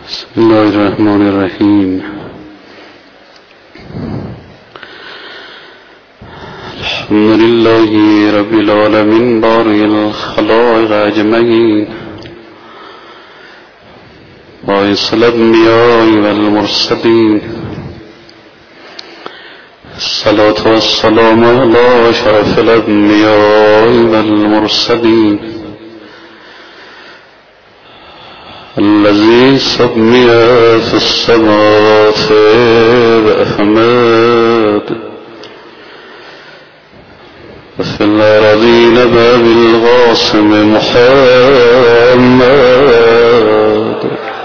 بسم الله الرحمن الرحیم. الحمد لله رب العالمین بارئ الخلائق اجمعین باعث الانبیاء والمرسلین. الصلاة والسلام علی اشرف الانبیاء والمرسلین الذي سمي في السماوات بأحمد وفي الأراضين بالقاسم محمد.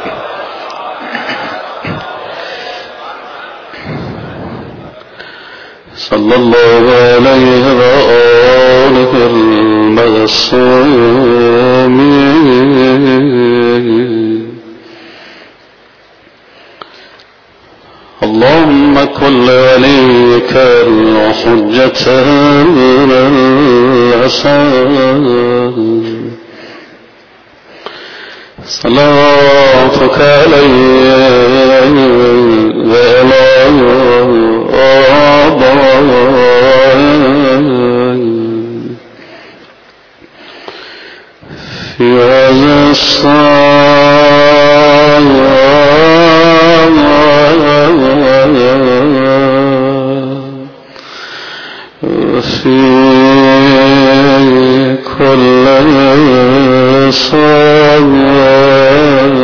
صلى الله عليه وآله المعصومين. اللهم كن وليك الحجة الحسن صلاتك عليه وعلى آبائه في هذا في كل صلاة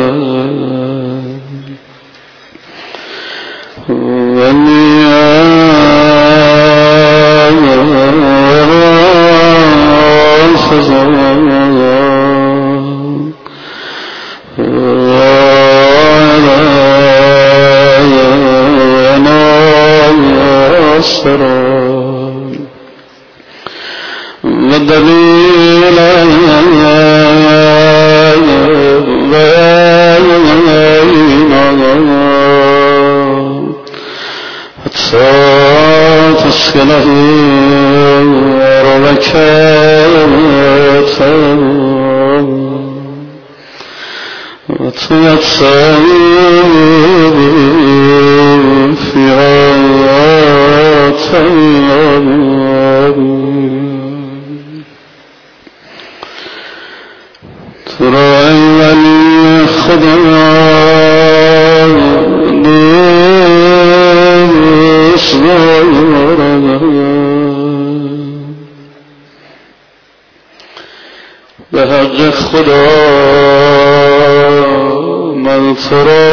ودليلا حتى تسكنه ربكاته وتيسر في ترى ولي خدا دوست دارم به حق خدا من ترا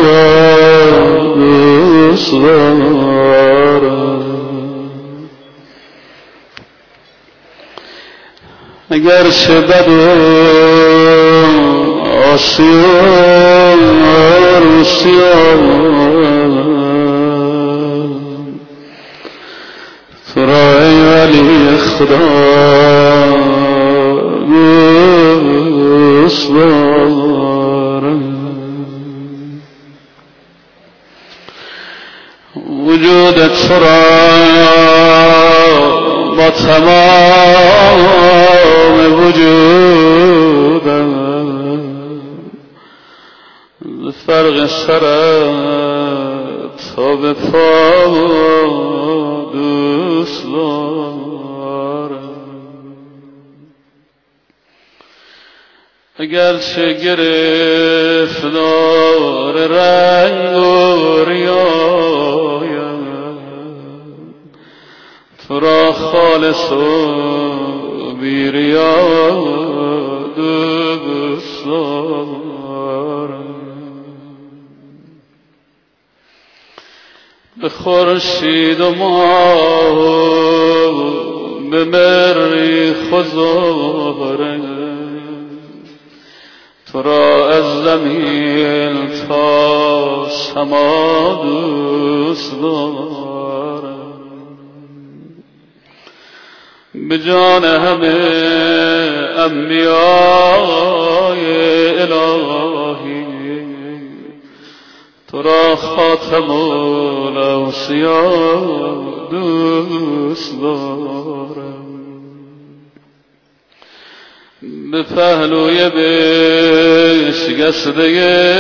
دوست دارم. اگر چه بد و آسیار تو را ای ولی خدا دوست دارم. وجودت تو را با تمام وجودم فرق سرت تا به پا دوست دارم. اگرچه گرفتار رنگ و ریایم تو را خالص و بی ریا دوست دارم. به خورشید و ماه به مریخ و زهره تو را از زمین تا سما دوست دارم. به جان همه انبیای الهی تو را خاتم الاوصیا دوست دارم. به پهلوی بیت شکسته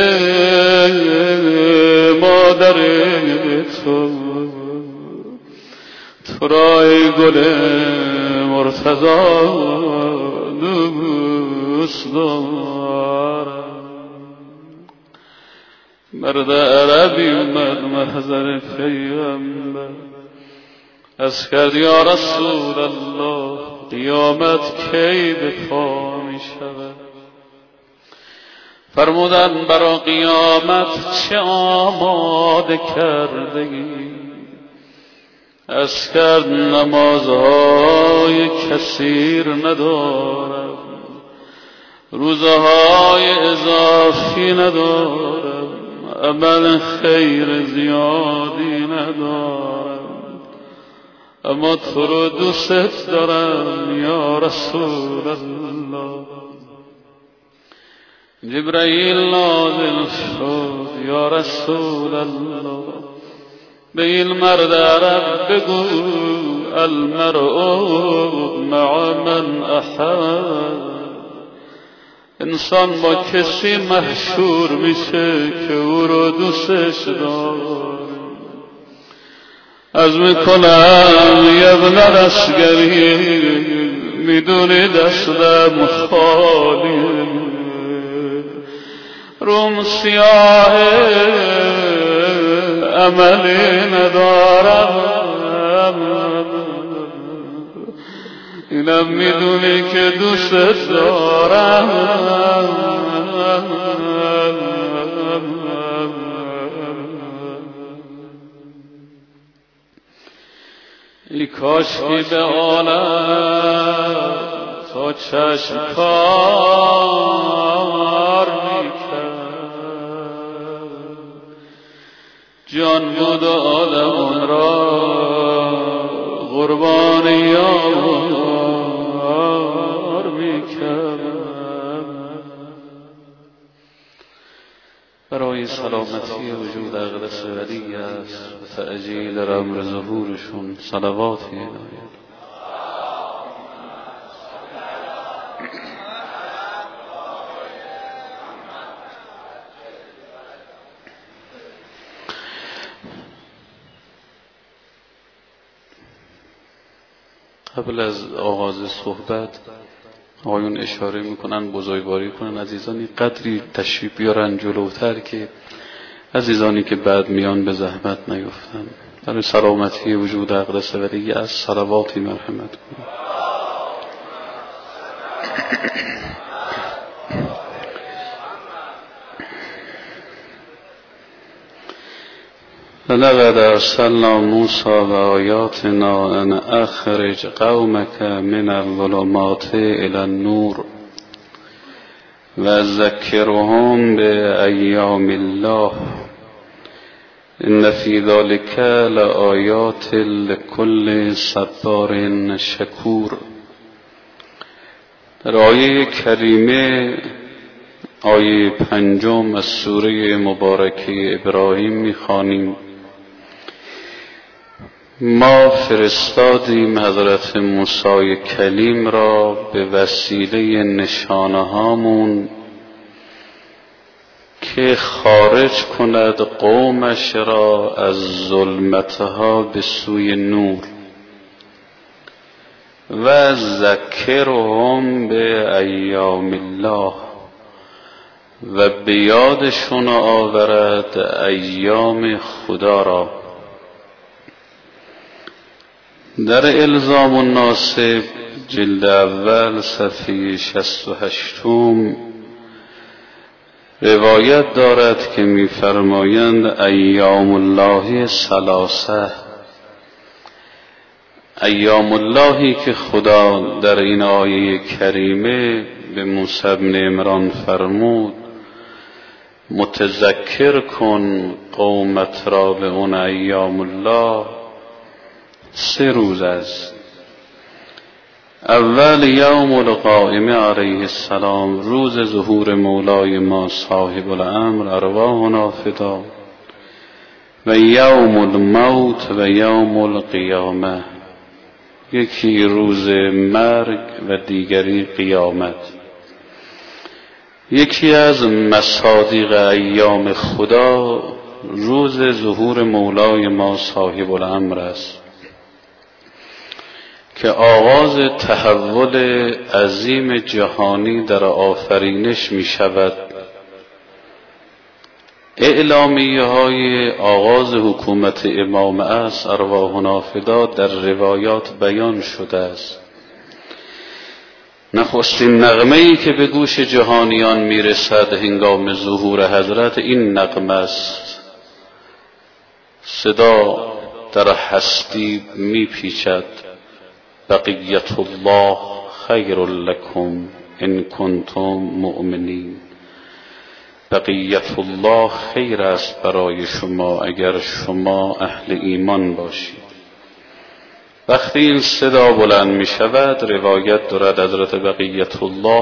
مادر تو را ای گل مرتضی دوست دارم. مرد عربی اومد محضر پیغمبر، از کرد یا رسول الله قیامت کی به پا می شود؟ فرمودن برا قیامت چه آماده کردگی؟ از کرد نمازهای کثیر ندارم، روزهای اضافی ندارم، عمل خیر زیادی ندارم، اما تو رو دوست دارم یا رسول الله. جبرائیل نازل شد یا رسول الله، به این مرد عرب بگو المرء مع من احب. انسان با کسی محشور میشه که او رو دوستش داره. از میکنم یبن رسگری، میدونی دستم خالی، روم سیاه عملی ندارم، اینم میدونی که دوست دارم. ای کاشکی به عالم تا چشم کار میکرد، جان بود و آدم را قربان یار میکرد. برای سلامتی وجود اقدس ولی است و تعجیل در امر ظهورشون صلواتی الهی. قبل از آغاز صحبت آقایون اشاره میکنن بزرگواری کنن عزیزانی قدری تشریف بیارن جلوتر که عزیزانی که بعد میان به زحمت نیفتن. برای سلامتی وجود اقدس ولی از صلواتی مرحمت کنن. لقد ارسلنا موسی و آیاتنا ان اخرج قومک من الظلمات الى النور و ذکرهم بایام الله ان فی ذلک لآیات لکل صبار شکور. در آیه کریمه آیه 5 از سوره مبارکه ابراهیم میخوانیم: ما فرستادیم حضرت موسی کلیم را به وسیله نشانه هامون که خارج کند قومش را از ظلمتها به سوی نور و ذکرهم به ایام الله و به یادشون آورد ایام خدا را. در الزام الناسب جلد اول صفحه 68 روایت دارد که می‌فرمایند ایام الله ثلاثه، ایام اللهی که خدا در این آیه کریمه به موسی بن عمران فرمود متذکر کن قومت را به اون ایام الله، 3 روز است. اول یوم القائمه علیه السلام، روز ظهور مولای ما صاحب الامر ارواحنا فدا، و یوم الموت و یوم القیامه، یکی روز مرگ و دیگری قیامت. یکی از مصادیق ایام خدا روز ظهور مولای ما صاحب الامر است که آغاز تحول عظیم جهانی در آفرینش می شود. اعلامیه های آغاز حکومت امام عصر ارواحنا فدا در روایات بیان شده است. نخستین نغمه‌ای که به گوش جهانیان میرسد هنگام ظهور حضرت این نغمه است. صدا در هستی میپیچد: بقیت الله خیر لکم ان کنتم مؤمنین. بقیت الله خیر است برای شما اگر شما اهل ایمان باشید. وقتی این صدا بلند می شود، روایت دارد حضرت بقیت الله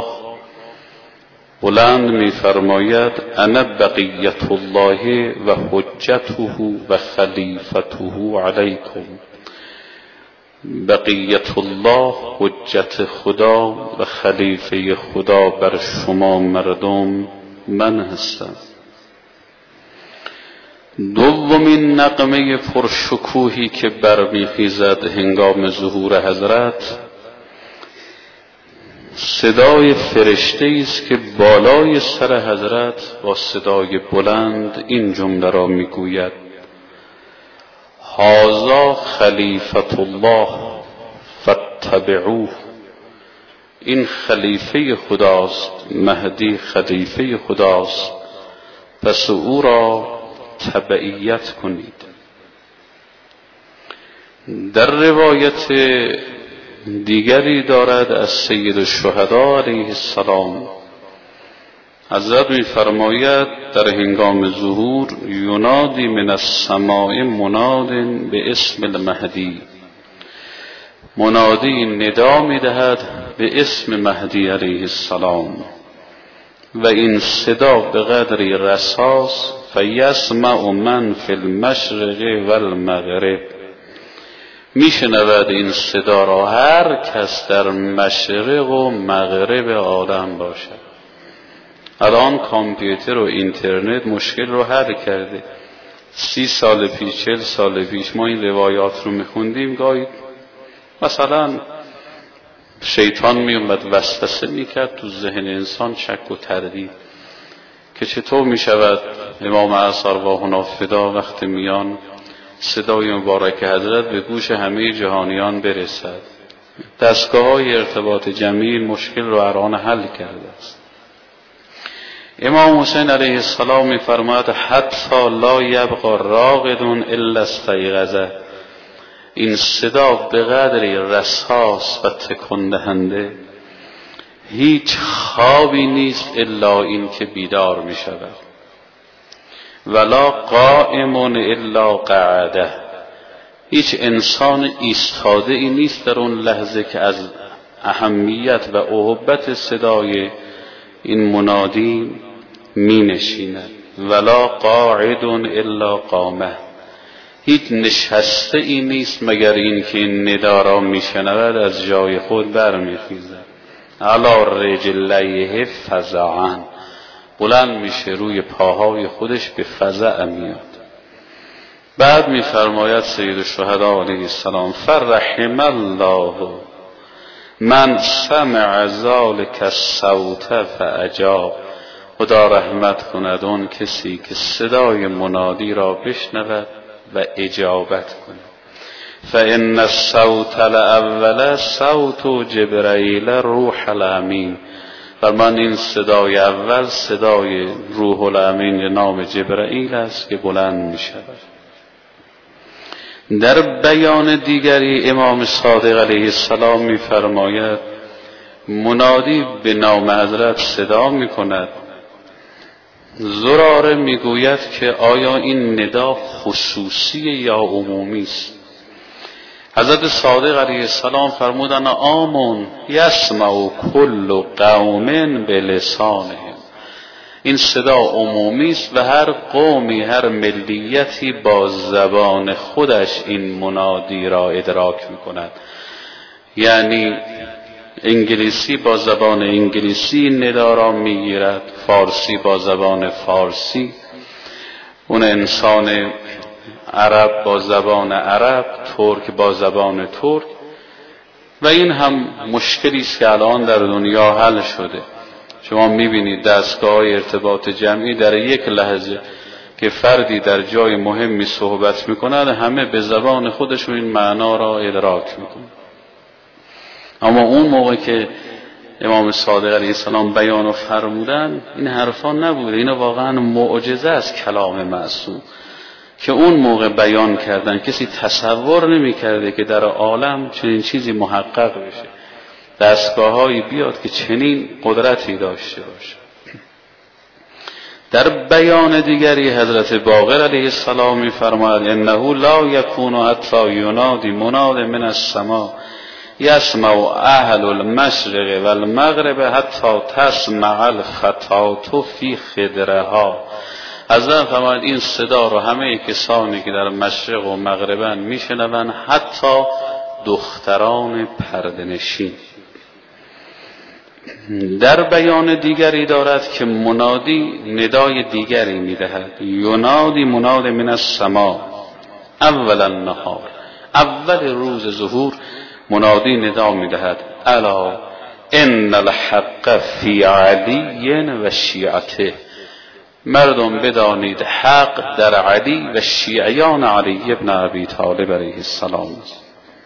بلند می فرماید: انا بقیت الله و حجته و خلیفته علیکم. بقیت الله حجت خدا و خلیفه خدا بر شما مردم من هستم. دومین نغمه پرشکوهی که برمیخیزد هنگام ظهور حضرت صدای فرشته است که بالای سر حضرت با صدای بلند این جمله را میگوید: هذا خلیفة الله فاتبعوه. این خلیفه خداست، مهدی خلیفه خداست، پس او را تبعیت کنید. در روایت دیگری دارد از سید الشهدا علیه السلام، حضرت می فرماید در هنگام ظهور: ینادی من السماء مناد به اسم المهدی. منادی ندا می دهد به اسم مهدی علیه السلام و این صدا به قدری رساس فیسمع من فی المشرق و المغرب. میشنود این صدا را هر کس در مشرق و مغرب عالم باشد. الان کامپیوتر و اینترنت مشکل رو حل کرده. 30 سال پیش 40 سال پیش ما این روایات رو میخوندیم، گاهی مثلا شیطان میومد وسوسه میکرد تو ذهن انسان شک و تردید که چطور میشود امام عصر ارواحنا فدا وقت میان صدای مبارک حضرت به گوش همه جهانیان برسد. دستگاه‌های ارتباط جمعی مشکل رو الان حل کرده است. امام حسین علیه السلام می‌فرماید: حتی لا یبقى راقد الا استیقظه. این صدا به قدری رساس و تکان دهنده هیچ خوابی نیست الا این که بیدار می شود. ولا قائم الا قعده. هیچ انسان ایستاده ای نیست در اون لحظه که از اهمیت و اهبت صدای این منادی می نشیند. ولا قاعد الا قامه. هیچ نشسته ای نیست مگر این که این ندا را می شنود از جای خود برمیخیزد. علی رجلیه فزعا. بلند میشه روی پاهای خودش به فزع میاد. بعد میفرماید سید الشهدا علیه السلام: فرحم الله من سمع ذلک الصوت فاجاب. خدا رحمت کند اون کسی که صدای منادی را بشنود و اجابت کند. فان الصوت الاول صوت جبرائیل روح الامین. فرمان این صدای اول صدای روح الامین نام جبرائیل است که بلند می شود. در بیان دیگری امام صادق علیه السلام می فرماید: منادی به نام حضرت صدا می کند. زراره می گوید که آیا این ندا خصوصی یا عمومی است؟ حضرت صادق علیه السلام فرمودند: آمون یسمع کل قوم بلسانهم. این صدا عمومی است و هر قومی، هر ملیتی با زبان خودش این منادی را ادراک می‌کند. یعنی انگلیسی با زبان انگلیسی ندا را میگیرد، فارسی با زبان فارسی، اون انسان عرب با زبان عرب، ترک با زبان ترک. و این هم مشکلی است که الان در دنیا حل شده. شما میبینید دستگاه‌های ارتباط جمعی در یک لحظه که فردی در جای مهمی صحبت میکند همه به زبان خودشون این معنا را ادراک میکنند. اما اون موقع که امام صادق علیه السلام بیان فرمودن این حرفا نبوده. اینا واقعا معجزه از کلام معصوم که اون موقع بیان کردن. کسی تصور نمی‌کرده که در عالم چنین چیزی محقق بشه، دستگاه‌هایی بیاد که چنین قدرتی داشته باشه. در بیان دیگری حضرت باقر علیه السلام می‌فرماید انه لا یکون حتی ینادی مناد من السماء یسمع اهل المشرق و المغرب حتی تسمع الخطاة فی خدرها. حضرت فرماید این صدا رو همه کسانی که در مشرق و مغربن میشنوند، حتی دختران پرده‌نشین. در بیان دیگری دارد که منادی ندای دیگری میدهد، ینادی مناد من السماء اول النهار، اول روز ظهور منادی ندا میدهد الا ان الحق فی علی و شیعته، مردم بدانید حق در علی و شیعیان علی ابن ابی طالب علیه السلام است.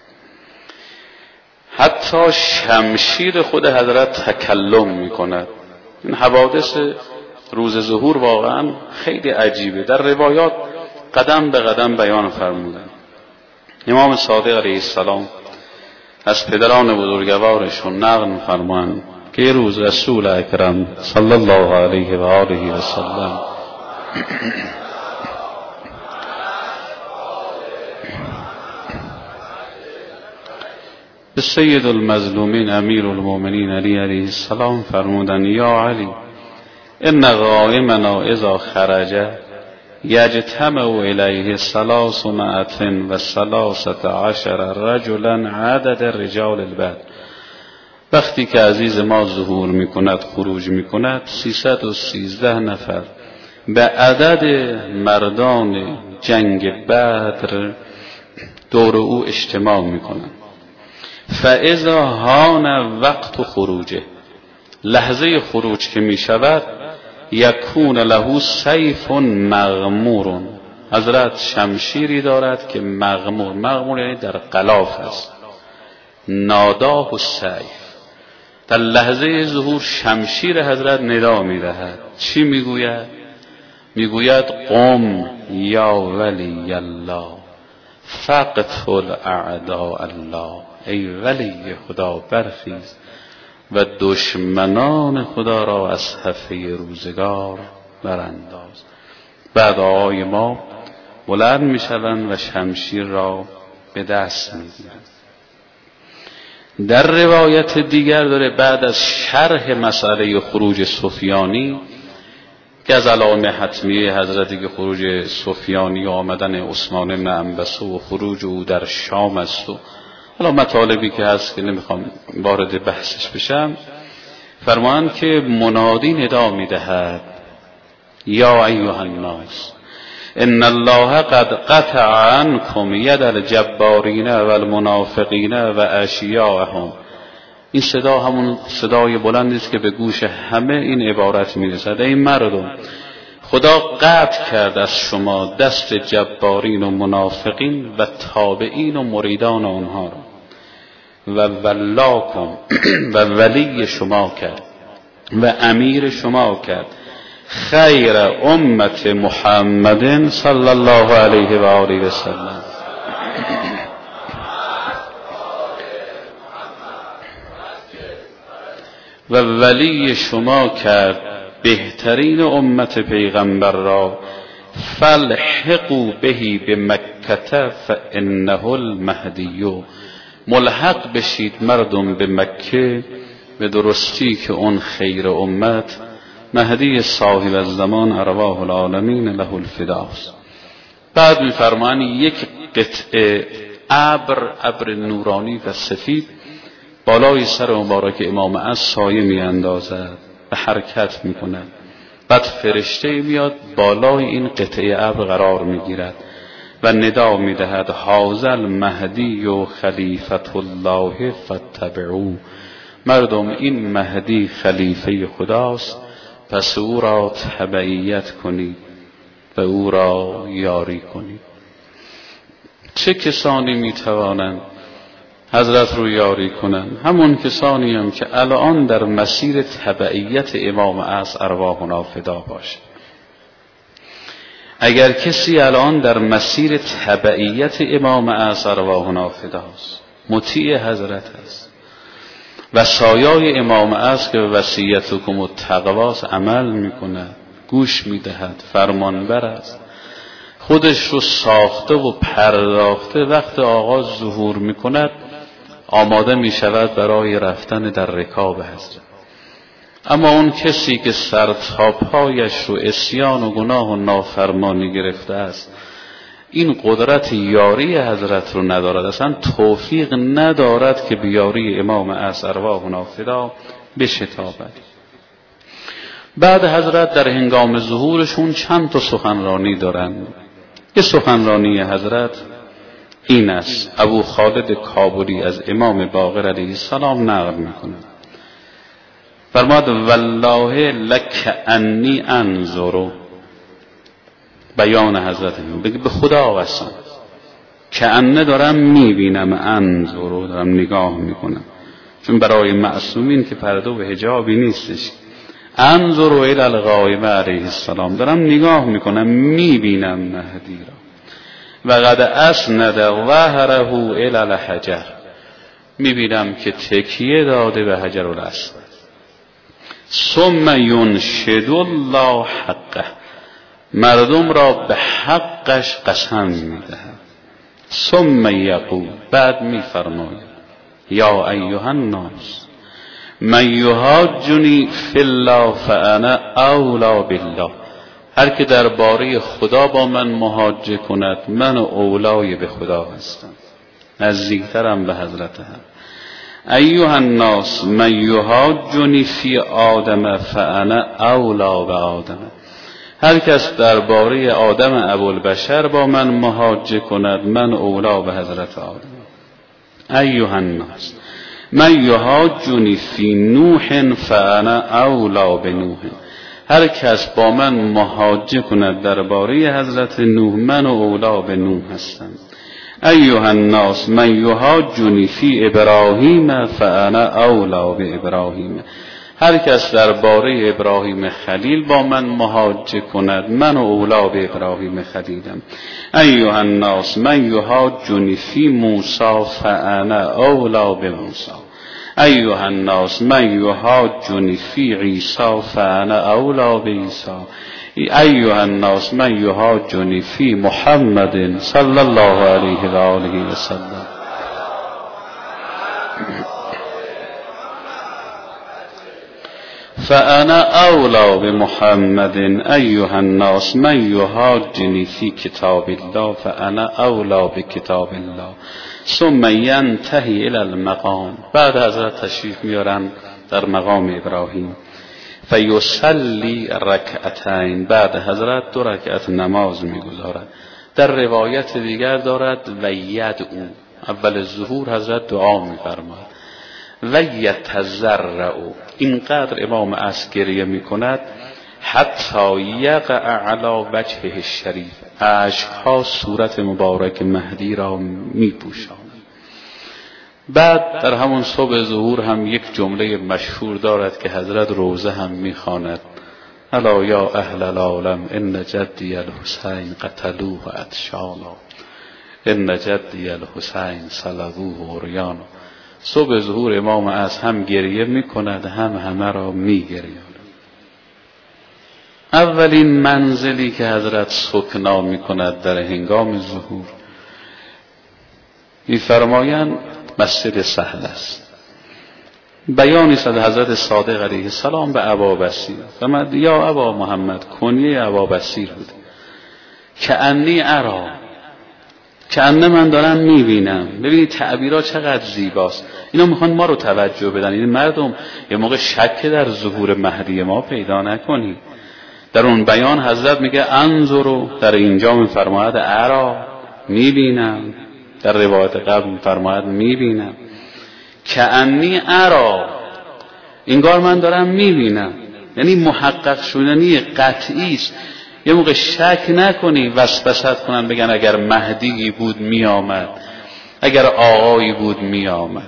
حتی شمشیر خود حضرت تکلم میکند. این حوادث روز ظهور واقعا خیلی عجیبه، در روایات قدم به قدم بیان فرمودن. امام صادق علیه السلام از پدران بزرگوارشون نقل می‌فرمایند که یه روز رسول اکرم صلی الله علیه و آله و سلم به سید المظلومین امیر المؤمنین علی علیه السلام فرمودند یا علی ان قائمنا اذا خرج یجتمع الیه 313 رجلا عدد رجال البدر. وقتی که عزیز ما ظهور میکند، خروج میکند، 313 نفر به عدد مردان جنگ بدر دور او اجتماع میکنند. فاذا هان وقت خروجه، لحظه خروج که میشود، یکون له سیف مغمور، حضرت شمشیری دارد که مغمور یعنی در غلاف است، ناداه السیف. در لحظه ظهور شمشیر حضرت ندا میدهد. چی میگوید؟ میگوید قم یا ولی الله فقتل اعداء الله، ای ولی خدا برخیز و دشمنان خدا را از صفحه روزگار برانداز. بعد آقای ما بلند میشوند و شمشیر را به دست میگیرند. در روایت دیگر داره بعد از شرح مسئله خروج سفیانی که از علائم حتمیه حضرتی که خروج سفیانی آمدن عثمان بن عنبسه و خروج او در شام است و حالا مطالبی که هست که نمیخوام وارد بحثش بشم، فرمان که منادی ندا میدهد یا ایها الناس ان الله قد قطع عنكم ید الجبارین و المنافقین و اشیاءهم. این صدا همون صدای بلندی است که به گوش همه این عبارت میرسد: ای مردم، خدا قطع کرد از شما دست جبارین و منافقین و تابعین و مریدان آنها را و ولاکم و ولی شما کرد و امیر شما کرد خیر امت محمد صلی الله علیه و آله و سلم. و ولی شما کرد بهترین امت پیغمبر را فالحقوا بهی بمکه فانه المهدی. ملحق بشید مردم به مکه به درستی که اون خیر امت مهدی صاحب الزمان ارواح العالمین له الفداست. بعد می‌فرمایند یک قطعه ابر نورانی و سفید بالای سر مبارک امام از سایه می اندازد و حرکت می کند. بعد فرشته میاد بالای این قطعه ابر قرار می گیرد و ندا می دهد هذا المهدی و خلیفة الله فاتبعوه. مردم این مهدی خلیفه خداست، پس او را تبعیت کنید و او را یاری کنید. چه کسانی می توانند حضرت رو یاری کنند؟ همون کسانی هم که الان در مسیر تبعیت امام از ارواحنا فدا باشه. اگر کسی الان در مسیر تبعیت امام از ارواحنا فداست، مطیع حضرت است و سایه امام از که وصیتکم التقواست عمل میکند، گوش میدهد، فرمانبر است، خودش رو ساخته و پرداخته، وقت آغاز ظهور میکند آماده میشود برای رفتن در رکاب حضرت. اما اون کسی که سر تا پایش رو عصیان و گناه و نافرمانی گرفته است، این قدرت یاری حضرت رو ندارد، اصلا توفیق ندارد که بیاری امام از ارواحنا فدا بشتابد. بعد حضرت در هنگام ظهورشون چند تا سخنرانی دارند. یه سخنرانی حضرت این است، ابو خالد کابلی از امام باقر علیه السلام نقل میکنه، فرماد والله لک انی انظر، بیان حضرت بگه به خدا قسم که انه دارم میبینم، انظر دارم نگاه میکنم، چون برای معصومین که پرده و حجابی نیستش، انظر الی الغائب علیه السلام، دارم نگاه میکنم میبینم مهدی را، و قد اسند ظهره الی الحجر، میبینم که تکیه داده به حجر الاسود، ثم ینشد الله حقه، مردم را به حقش قسم میدهد، ثم یقول، بعد میفرماید یا ایها الناس من یحاجنی فی الله فانا اولی بالله، هر که درباره خدا با من محاجه کند من اولای به خدا هستم، نزدیکترم به حضرت هم. ایها الناس من یحاجنی فی آدم فانا اولی به آدم، هر کس درباره آدم ابوالبشر با من محاجه کند من اولا به حضرت آدم. ایها الناس من یحاجنی فی نوح فانا اولا به نوح، هر کس با من محاجه کند درباره حضرت نوح من اولا به نوح هستم. ایها الناس من یحاجنی فی ابراهیم فانا اولا به ابراهیم، هر کس درباره ابراهیم خلیل با من محاجه کند من اولا به ابراهیم خلیلم. ایها الناس من یحاجنی فی موسی فانا اولا به موسی، ایها الناس من یحاجنی فی عیسی فانا اولا به عیسی، ایها الناس من یحاجنی فی محمد صلی الله علیه و آله و سلم. فانا اولا بمحمد ایها الناس من یحاجنی فی کتاب الله فانا اولا بکتاب الله، ثم ینتهی الی المقام، بعد حضرت تشریف میارن در مقام ابراهیم، فیصلی رکعتین، بعد حضرت 2 رکعت نماز میگذارد. در روایت دیگر دارد و یدعو، اول ظهور حضرت دعا میفرماید و یتضرع، اینقدر امام از گریه میکند حتی یقع علی وجهه الشریف، اشکها صورت مبارک مهدی را میپوشاند. بعد در همون صبح ظهور هم یک جمله مشهور دارد که حضرت روزه هم میخواند، الا یا اهل العالم ان جدی الحسین قتلوه اتشالا، ان جدی الحسین صلبوه عریانا. صبح ظهور امام از هم گریه میکند هم همه را میگریاند. اولین منزلی که حضرت سکنا میکند در هنگام ظهور میفرمایند مسجد سهل است. بیانی است از حضرت صادق علیه السلام به ابا بصیر، فرمود یا ابا محمد، کنیه ابا بصیر بود، که انی ارا، کأنه من دارم میبینم. ببینید تعبیرها چقدر زیباست. اینا میخوان ما رو توجه بدن. این مردم یه موقع شک در ظهور مهدی ما پیدا نکنی. در اون بیان حضرت میگه انظروا، در اینجا میفرماید ارا، میبینم. در روایت قبل میفرماید میبینم. کأنی ارا، انگار من دارم میبینم. یعنی محقق شدنی قطعی است. یه موقع شک نکنی وسوسه کنن بگن اگر مهدی بود میآمد، اگر آقایی بود میآمد.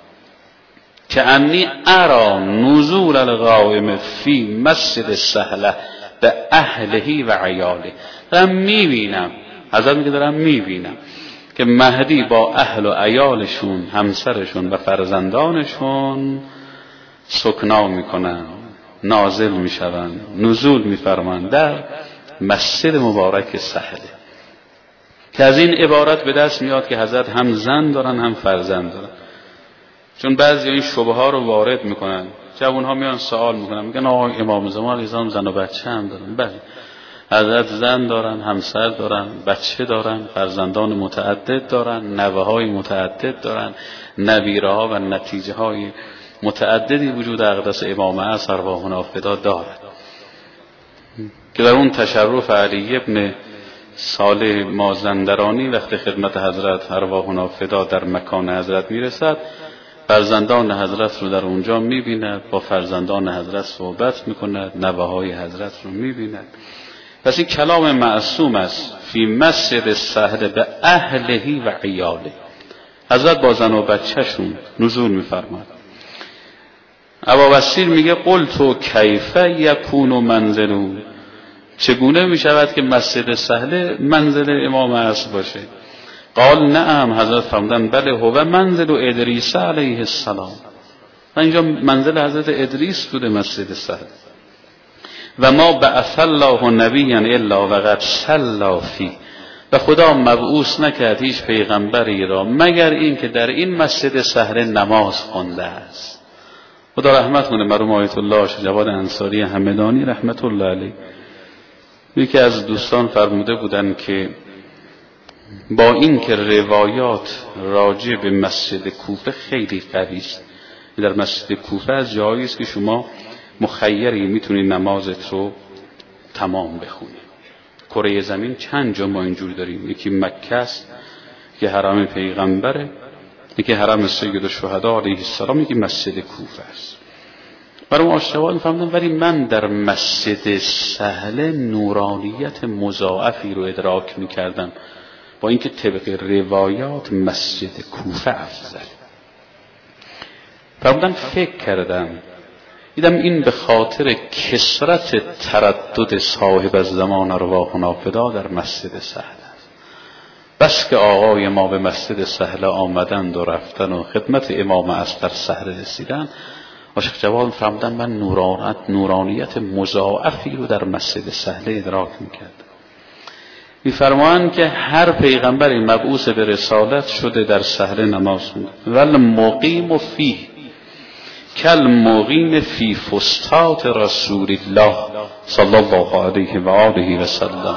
کأنی ارا نزول القائم فی مسجد السهله به اهلهی و عیاله. دارم میبینم، حضرت میگه دارم میبینم که مهدی با اهل و عیالشون، همسرشون و فرزندانشون سکنا میکنن، نازل میشون، نزول میفرمان در مسجد مبارک سهله. که از این عبارت به دست میاد که حضرت هم زن دارن هم فرزند دارن. چون بعضی این شبهه ها رو وارد میکنن، جوانها میان سوال میکنن، میگن آقا امام زمان علیه زن و بچه هم دارن. بله، حضرت زن دارن، همسر دارن، بچه دارن، فرزندان متعدد دارن، نوه های متعدد دارن، نبیره ها و نتیجه های متعددی وجود اقدس امام عصر ارواحنا فدا دارد. که در اون تشرف علی ابن صالح مازندرانی وقت خدمت حضرت ارواحنا فدا در مکان حضرت میرسد، فرزندان حضرت رو در اونجا میبیند، با فرزندان حضرت صحبت میکند، نوه های حضرت رو میبیند. پس این کلام معصوم است. فی مسجد السهله به اهلهی و عیاله. حضرت با زن و بچه‌شون نزول میفرماد. ابوبصیر میگه قلت کیف یکون منزلو، چگونه میشود که مسجد سهله منزل امام عصر باشه؟ قال نعم، حضرت فرمودن بله هو منزل ادریس علیه السلام. و اینجا منزل حضرت ادریس بوده مسجد سهله. و ما بعث الله نبیا الا وقد صلی فیه، و خدا مبعوث نکرد هیچ پیغمبری را مگر این که در این مسجد سهله نماز خوانده است. خدا رحمت کنه مرحوم آیت الله جواد انصاری همدانی رحمت الله علیه. یکی از دوستان فرموده بودند که با این که روایات راجع به مسجد کوفه خیلی قوی است، در مسجد کوفه از جایی است که شما مخیری میتونی نمازت رو تمام بخونی. کره زمین چند جا ما اینجور داریم، یکی مکه است که حرم پیغمبره، یکی حرم سید الشهدا علیه السلام، یکی مسجد کوفه است. برای آشناوان فهمیدم ولی من در مسجد سهله نورانیت مضاعفی رو ادراک میکردم، با اینکه طبق روایات مسجد کوفه افضل. فرمودم فکر کردم دیدم این به خاطر کثرت تردد صاحب الزمان ارواحنا فدا در مسجد سهله است. بس که آقای ما به مسجد سهله آمدند و رفتن و خدمت امام عصر در سهله رسیدن، عاشق جوان فرمودن من نورانیت مضاعفی رو در مسجد سهله ادراک میکردم. میفرمایند که هر پیغمبری مبعوث به رسالت شده در سهله نماز خونده. ول مقیم فیه کل مقیم فی فسطاط رسول الله صلی الله علیه و آله و سلم.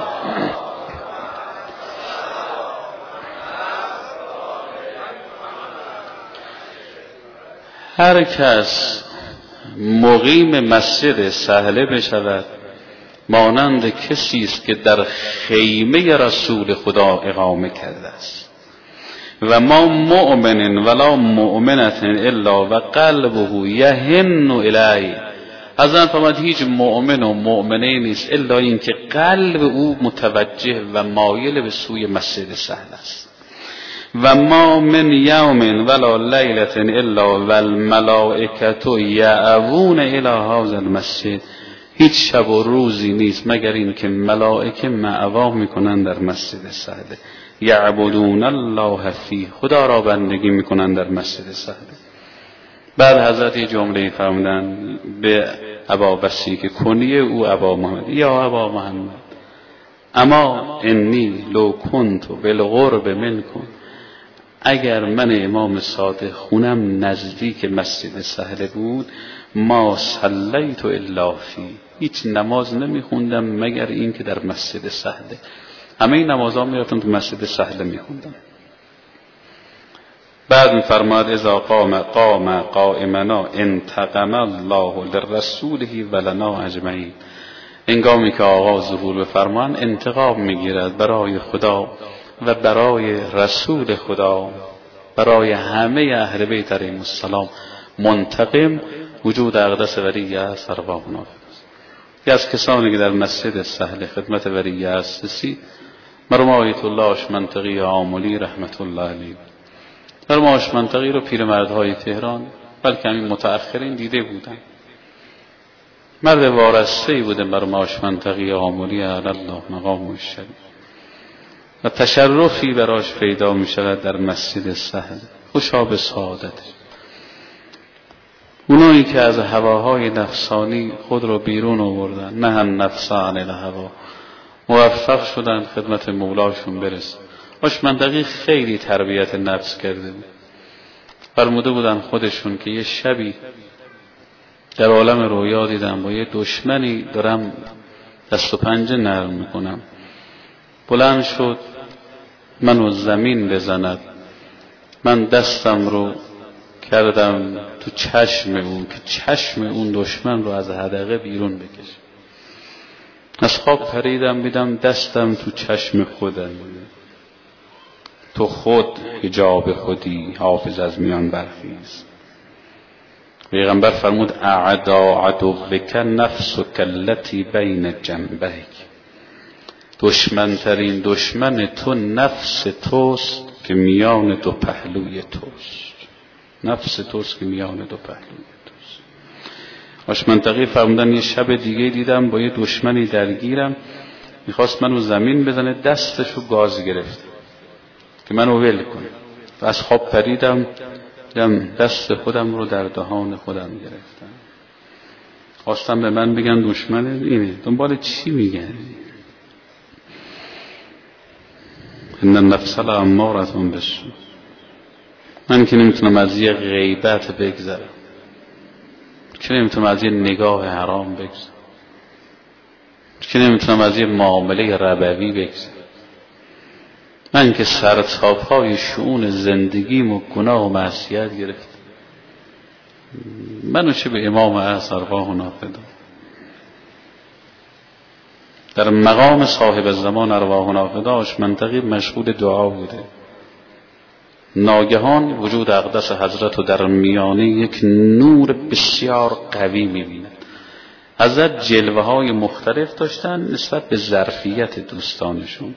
هر کس مقیم مسجد سهله بشود مانند کسی است که در خیمه رسول خدا اقامه کرده است. و ما مؤمن ولا مؤمنة الا و قلبه یهن الیه. حضرت فرمود هیچ مؤمن و مؤمنه نیست الا این که قلب او متوجه و مایل به سوی مسجد سهل است. و ما من یوم ولا لیلة الا والملائکة یأوون الی هذا المسجد. هیچ شب و روزی نیست مگر این که ملائکه مأوا میکنن در مسجد سهله. یعبدون الله فیه، خدا را بندگی میکنن در مسجد سهله. بعد حضرت یه جمله فرمودن به ابابصیر که کنیه او ابا محمد، یا ابا محمد اما انی لو کنت بالقرب منکم، اگر من امام صادق خونم نزدیک مسجد سهله بود ما صلیت الا فی، هیچ نماز نمیخوندم مگر این که در مسجد سهله. همه این نمازها میرفتن تو مسجد سهل میخوندن. بعد میفرماد اذا قام قائمنا انتقم الله لرسوله ولنا اجمعین. هنگامی که آقا ظهور بفرمان انتقام میگیرد برای خدا و برای رسول خدا، برای همه اهل بیت علیهم السلام. منتقم وجود اقدس ولی است ارواحنا. یکی از کسانی که در مسجد سهل خدمت ولی است رسید مرحوم آیت الله آشمنطقی آملی رحمت الله علیه. مرحوم آشمنطقی رو پیرمردهای تهران بلکه همین متأخرین دیده بودن. مرد وارسته‌ای بوده مرحوم آشمنطقی آملی علی الله مقامه الشریف و تشرفی براش پیدا می شود در مسجد سهل. خوشا به سعادت اونایی که از هواهای نفسانی خود رو بیرون آوردن، نه النفس عن الهوا، موفق شدن خدمت مولاشون برسن. آشمنطقی خیلی تربیت نفس کرده بود. فرموده بودن خودشون که یه شبی در عالم رویا دیدم با یه دشمنی دارم دست و پنجه نرم میکنم، بلند شد منو زمین بزند، من دستم رو کردم تو چشم اون که چشم اون دشمن رو از حدقه بیرون بکشه. از خواب پریدم دیدم دستم تو چشم خودم، تو خود حجاب خودی حافظ از میان برخیز. پیغمبر فرمود اعدا عدوک نفسک التی بین جنبیک. دشمنترین دشمن تو نفس توست که میان دو پهلوی توست. نفس توست که میان دو پهلوی توست. آشمنطقی فرمودن یه شب دیگه دیدم با یه دشمنی درگیرم، میخواست منو زمین بزنه، دستشو گاز گرفت که منو ول کنه. و از خواب پریدم دیدم دست خودم رو در دهان خودم گرفتم. خواستم به من بگن دشمن اینه، دنبال چی میگن؟ ان النفس لاماره بالسوء. من که نمیتونم از یه غیبت بگذرم، که نمیتونم از یه نگاه حرام بگذرم، که نمیتونم از یه معامله ربوی بگذرم. من که سرتاپای شؤون زندگیم و گناه و معصیت گرفتم، منو چه به امام اعظم ارواحنا فدا. در مقام صاحب الزمان ارواحنا فدا آشمنطقی مشغول دعا بوده. ناگهان وجود اقدس حضرت رو در میانه یک نور بسیار قوی می‌بیند. حضرت جلوه های مختلف داشتن نسبت به ظرفیت دوستانشون،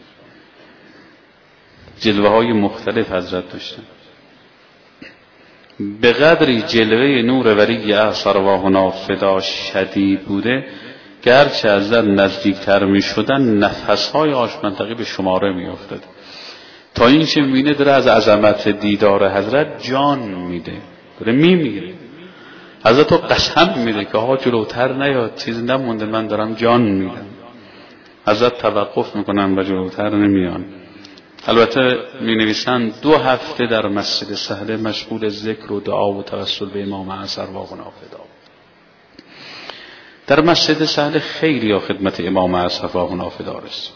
جلوه های مختلف حضرت داشتن. به قدری جلوه نور ولی اعصر ارواحنا فدا شدید بوده که هرچه حضرت نزدیکتر می شدن نفسهای آشمنطقی به شماره می افتاد، تا این چه میبینه داره از عظمت دیدار حضرت جان میده، داره میمیره. حضرت رو قسم میده که آقا جلوتر نیاد، چیزی نمونده، من دارم جان میدم. حضرت توقف میکنن و جلوتر نمیان. البته می نویسن 2 هفته در مسجد سهل مشغول ذکر و دعا و توسل به امام اعظم ارواحنا فدا. در مسجد سهل خیلی خدمت امام اعظم ارواحنا فدا رسید.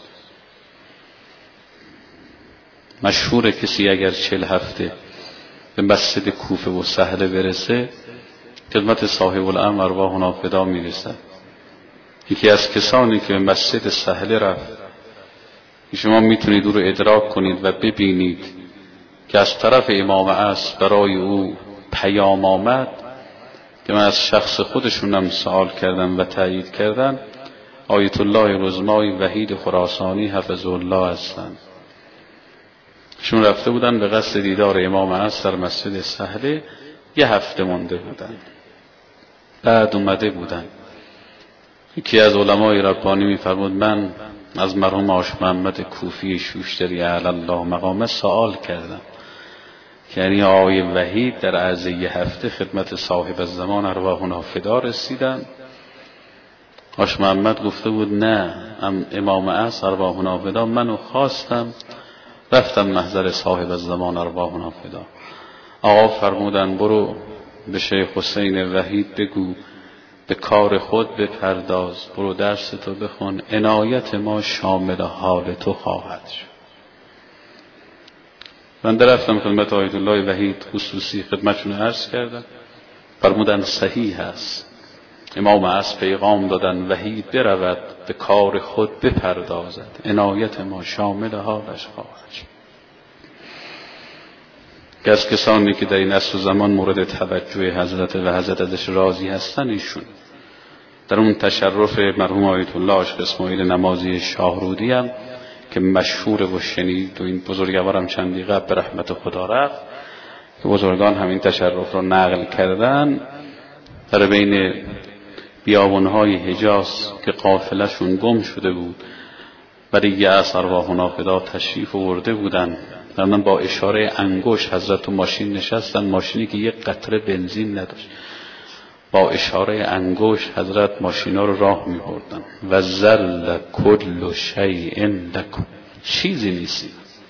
مشهور کسی اگر 40 هفته به مسجد کوفه و سهل برسه خدمت صاحب الامر ارواحنا فدا میرسد. یکی از کسانی که به مسجد سهل رفت، شما میتونید او رو ادراک کنید و ببینید که از طرف امام اعظم برای او پیام آمد که من از شخص خودشونم سوال کردم و تایید کردن، آیت الله رزمای وحید خراسانی حفظه الله هستند. شون رفته بودن به قصد دیدار امام اعظم در مسجد سهل، 1 هفته مونده بودن. بعد اومده بودن، یکی از علمای ربانی میفرمود من از مرحوم آش محمد کوفی شوشتری علی الله مقامه سوال کردم که یعنی آقای وحید در عرض 1 هفته خدمت صاحب الزمان ارواحنا فدا رسیدن. آش محمد گفته بود نه، امام اعظم ارواحنا فدا منو خواستم، رفتم محضر صاحب الزمان ارواحنا فدا. آقا فرمودن برو به شیخ حسین وحید بگو به کار خود بپرداز، برو درس تو بخون، عنایت ما شامل حال تو خواهد شد. من رفتم خدمت آیت الله وحید خصوصی خدمتشون عرض کردم، فرمودن صحیح است، امام عصر پیغام دادن وحید برود به کار خود بپردازد، عنایت ما شامل حالش خواهد شد. که از کسانی که در این عصر و زمان مورد توجه حضرت و حضرت ازش راضی هستن ایشون در اون تشرف مرحوم آیت الله عاشق اسماعیل نمازی شاهرودی هم که مشهور و شنید و این بزرگوارم چندی قبل به رحمت خدا رفت که بزرگان همین تشرف رو نقل کردن، در بین بیابانهای حجاز که قافلهشون گم شده بود برای یه عصر ارواح نافذا تشریف آورده بودن، در من با اشاره انگشت حضرت تو ماشین نشستن، ماشینی که یک قطره بنزین نداشت، با اشاره انگشت حضرت ماشینا رو راه می بردن و ذل کل شیء لکم، چیزی نیستی،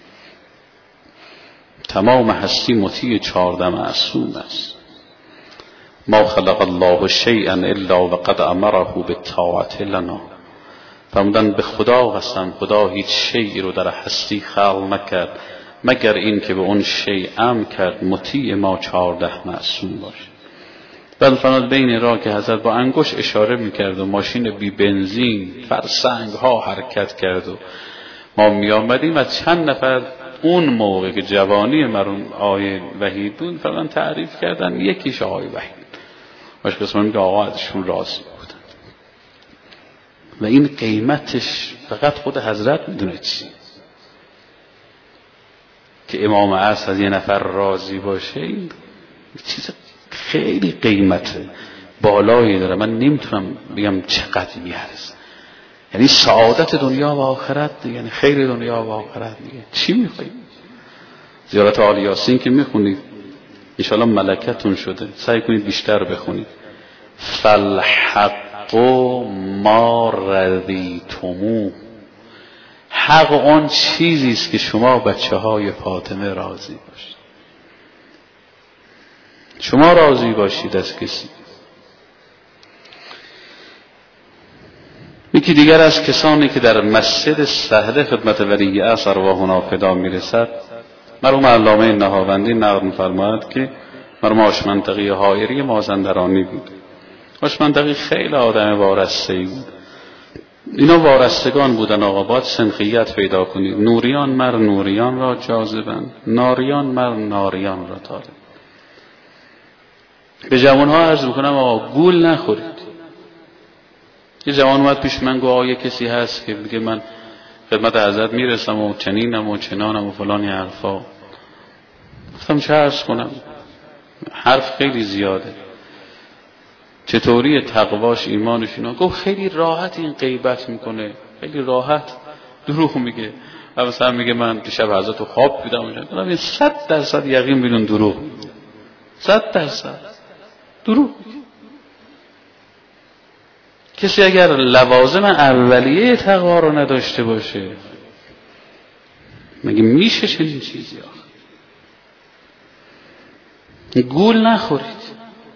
تمام هستی مطیع 14 معصوم است. ما خلق الله شیئا الا وقد امره بالطاعة لنا. فرمودن به خدا قسم، خدا هیچ شیئی رو در هستی خلق نکرد مگر این که به اون شیء امر کرد مطیع ما 14 معصوم باشه. بعد فرمود بین راه که حضرت با انگشت اشاره میکرد و ماشین بی بنزین فرسنگ ها حرکت کرد و ما می آمدیم و چند نفر اون موقع که جوانی مرحوم آقای وحید بود فرمان تعریف کردن، یکیش آقای وحید باش قسمانی که آقا ازشون راضی بودن و این قیمتش فقط خود حضرت میدونه چی، که امام عصر از یه نفر راضی باشه این چیز خیلی قیمت بالایی داره. من نمیتونم بگم چقدر میارزه، یعنی سعادت دنیا و آخرت، یعنی خیر دنیا و آخرت دیگه. چی میخواییم؟ زیارت آل یاسین که میخونید انشاءالله ملکتون شده، سعی کنید بیشتر بخونید. فالحق ما رضیتموه، حق اون چیزی است که شما بچه های فاطمه راضی باشید. شما راضی باشید از کسی. یکی دیگر از کسانی که در مسجد سهله خدمت ولی عصر ارواح نافذا میرسد، مرحوم علامه نهاوندی نقل می‌فرماید که مرحوم آشمنطقی حائری مازندرانی بود. آشمنطقی خیلی آدم وارسته‌ای بود. اینا وارستگان بودن، آقا باید سنخیت پیدا کنید. نوریان مر نوریان را جاذبند، ناریان مر ناریان را طالب. به جوانها عرض میکنم آقا گول نخورید. یه جوان اومد پیش من گفت آقا یه کسی هست که میگه من خدمت حضرت میرسم و چنینم و چنانم و فلانی حرفا. گفتم چه عرض کنم؟ حرف خیلی زیاده. چطوری تقواش ایمانش اینا؟ گفت خیلی راحت این غیبت میکنه، خیلی راحت دروغ میگه. و مثلا میگه من دیشب حضرت رو خواب دیدم. گفتم 100% یقین بدون دروغ، 100% دروغ. کسی اگر لوازم اولیه تقوا رو نداشته باشه مگه میشه چنین چیزی؟ گول نخورید.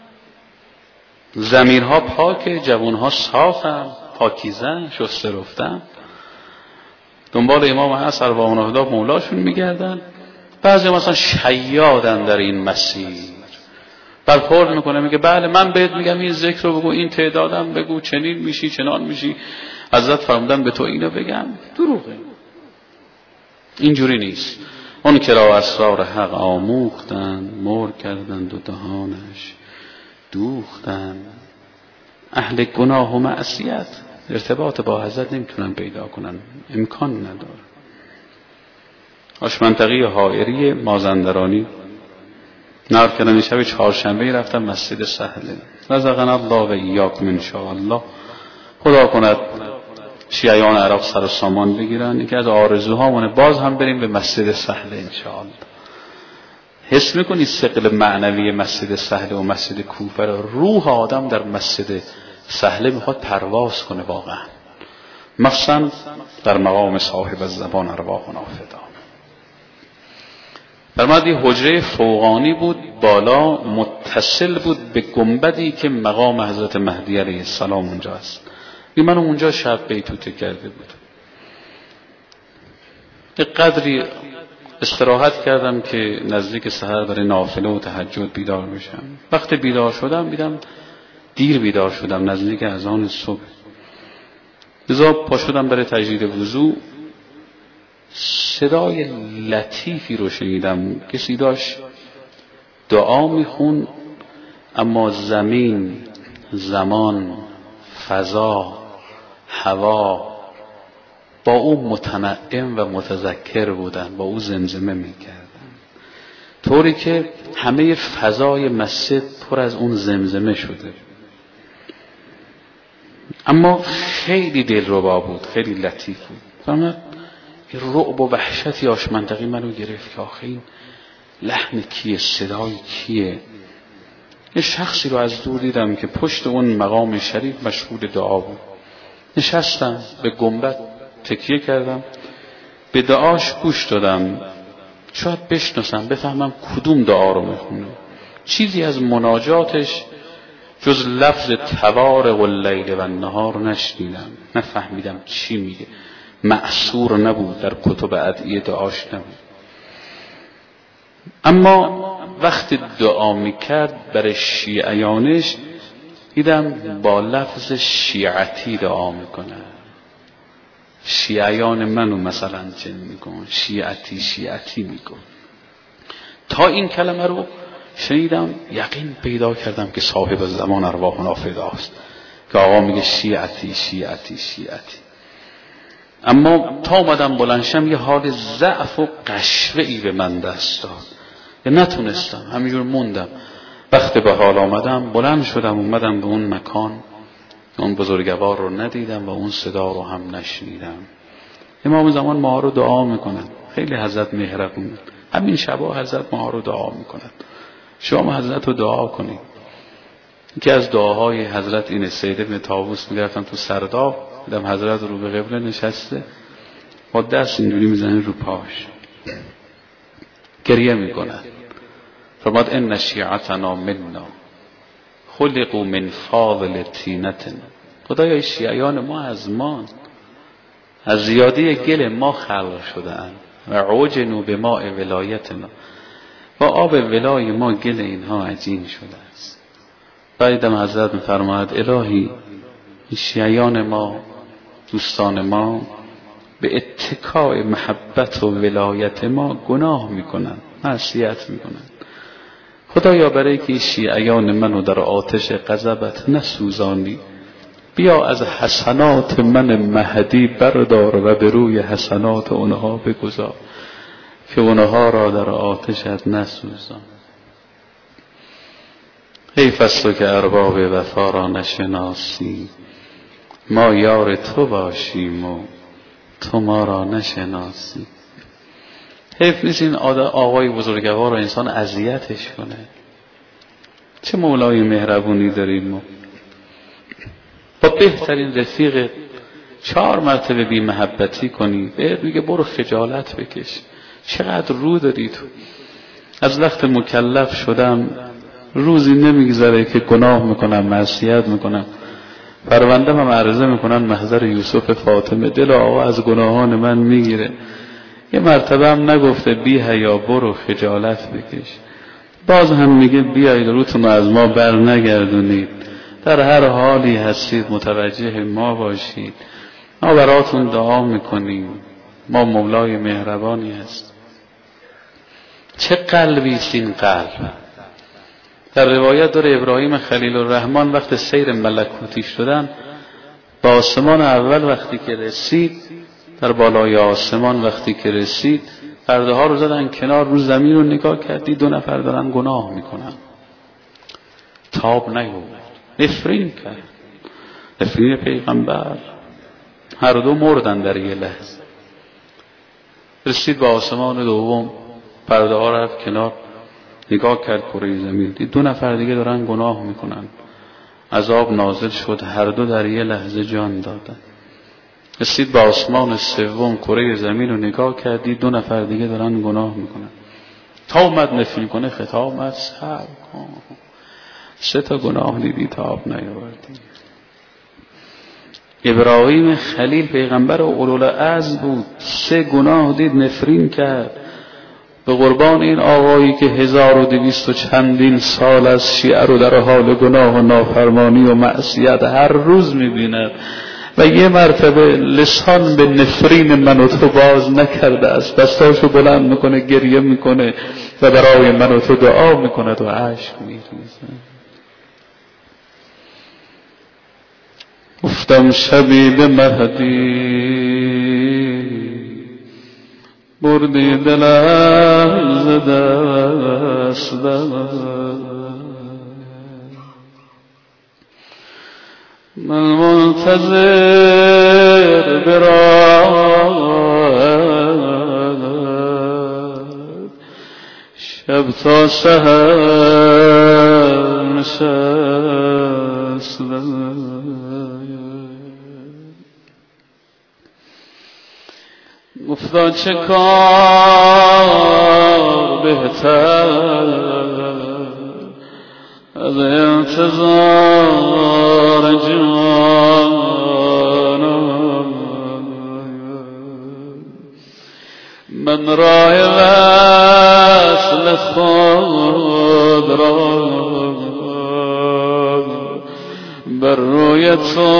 ضمیرها پاکه، جوانها صافن، پاکیزن، شسته رفتن، دنبال امام عصر ارواح نافذا مولاشون میگردن. بعضی مثلا شیادن در این مسیر، برخورد میکنه میگه بله من بهت میگم این ذکر رو بگو، این تعدادم بگو، چنین میشی چنان میشی، حضرت فرمودن به تو اینو بگم. دروغه، اینجوری نیست. اون که را اسرار حق آموختن، مر کردند و دهانش دوختن. اهل گناه و معصیت ارتباط با حضرت نمیتونن پیدا کنن، امکان نداره. آشمنطقی حائری مازندرانی نقل کردن شب چهارشنبه رفتم مسجد سهله. رزقنا الله و ایاکم ان شاء الله. خدا کند شیعیان عراق سر و سامان بگیرن. یکی از آرزوهامونه باز هم بریم به مسجد سهله ان شاء الله. حس میکنی ثقل معنوی مسجد سهله و مسجد کوفه رو؟ روح آدم در مسجد سهله میخواد پرواز کنه واقعا، مخصوصا در مقام صاحب الزمان ارواح نافذا. فرمود یه حجره فوقانی بود، بالا متصل بود به گنبدی که مقام حضرت مهدی علیه السلام اونجا است. من اونجا شب بیتوته کرده بود. یه قدری استراحت کردم که نزدیک سحر برای نافله و تهجد بیدار بشم. وقتی بیدار شدم دیدم دیر بیدار شدم، نزدیک اذان صبح. لذا پا شدم برای تجدید وضو. صدای لطیفی رو شنیدم، کسی داشت دعا میخون، اما زمین، زمان، فضا، هوا با او متنعم و متذکر بودن، با او زمزمه میکردن، طوری که همه فضای مسجد پر از اون زمزمه شده. اما خیلی دلربا بود، خیلی لطیف بود. فرمود یه رعب و وحشتی آشمندقی منو گرفت که آخه این لحن کیه، صدای کیه. یه شخصی رو از دور دیدم که پشت اون مقام شریف مشغول دعا بود. نشستم، به گنبد تکیه کردم، به دعاش گوش دادم، شاید بشناسم، بفهمم کدوم دعا رو میخونه. چیزی از مناجاتش جز لفظ تبارک اللیل و النهار نشنیدم، نفهمیدم چی میگه. معصور نبود، در کتب ادعیه دعاش نبود. اما وقتی دعا میکرد برای شیعیانش دیدم با لفظ شیعتی دعا میکنه. شیعیان منو مثلا چه میگن، شیعتی شیعتی میگن. تا این کلمه رو شنیدم یقین پیدا کردم که صاحب زمان ارواحنا فداست که آقا میگه شیعتی شیعتی شیعتی. اما تا اومدم بلندشم یه حال ضعف و قشوه‌ای به من دست داد، یا نتونستم، همینجور موندم. وقتی به حال آمدم بلند شدم، اومدم به اون مکان، اون بزرگوار رو ندیدم و اون صدا رو هم نشنیدم. امام زمان ما رو دعا میکنن، خیلی حضرت مهربون، همین شبا حضرت ما رو دعا میکنن. شما حضرت رو دعا کنید. یکی از دعاهای حضرت اینه، سید ابن طاووس میگفتن تو سرداب دیدم حضرت رو به قبله نشسته، با دست اینجوری میزنه رو پاش، گریه میکنن. فرمود ان شیعتنا منا خلقوا من فاضل طینتنا. خدایا شیعیان ما از ما، از زیادی گل ما خلق شده‌اند و عجنوا بماء ولایتنا، با آب ولای ما گل اینها عجین شده است. بعدم حضرت می‌فرماید الهی شیعیان ما، دوستان ما به اتکای محبت و ولایت ما گناه میکنن، معصیت میکنن. خدایا برای که شیعیان منو در آتش غضبت نسوزانی، بیا از حسنات من مهدی بردار و به روی حسنات اونها بگذار که اونها را در آتشت نسوزان. حیف است تو که ارباب وفا را نشناسی، ما یار تو باشیم و تو ما را نشناسی. حیف نیست این آقای بزرگوار رو انسان اذیتش کنه. چه مولای مهربونی داریم ما، با بهترین رفیق 4 مرتبه بی محبتی کنی، بهت میگه برو خجالت بکش. چقدر رو داری تو. از وقت مکلف شدم روزی نمیگذره که گناه میکنم، معصیت میکنم. پرونده هم عرضه میکنن محضر یوسف فاطمه، دل آقا از گناهان من میگیره. یه مرتبه هم نگفته بی حیا برو خجالت بکش، باز هم میگه بیایید روتون از ما بر نگردونید، در هر حالی هستید متوجه ما باشید، ما براتون دعا میکنیم، ما مولای مهربانی هست. چه قلبی است این قلب. در روایت داره ابراهیم خلیل الرحمن وقت سیر ملکوتی شدن با آسمان اول وقتی که رسید، در بالای آسمان وقتی که رسید، پرده ها رو زدن کنار، رو زمین رو نگاه کردی 2 نفر دارن گناه میکنن. تاب نیومد، نفرین کرد، نفرین پیغمبر. هر دو مردن در یه لحظه. رسید به آسمان دوم، پرده ها رفت کنار، نگاه کرد کره زمین، دید 2 نفر دیگه دارن گناه میکنن. عذاب نازل شد، هر دو در یه لحظه جان دادن. رسید به آسمان سوم، کره زمین رو نگاه کردی 2 نفر دیگه دارن گناه میکنن. تا اومد نفرین کنه خطاب اومد صبر کن، 3 تا گناه دیدی تا آب نیاوردی. ابراهیم خلیل پیغمبر اولوالعزم بود، 3 گناه دید نفرین کرد. به قربان این آقایی که 1200 و چندین سال از شیعه رو در حال گناه و نافرمانی و معصیت هر روز می‌بیند و یه مرتبه لسان به نفرین من و تو باز نکرده است، دستاشو بلند میکنه، گریه میکنه و برای من و تو دعا میکنه و اشک میریزه. گفتم شبی به مهدی بردی دلم ز دست، من منتظر براحت شب تا سحر نشستم. گفتا چه کار بهتر از انتظار جانم، من راه وصل خود را بر روی تو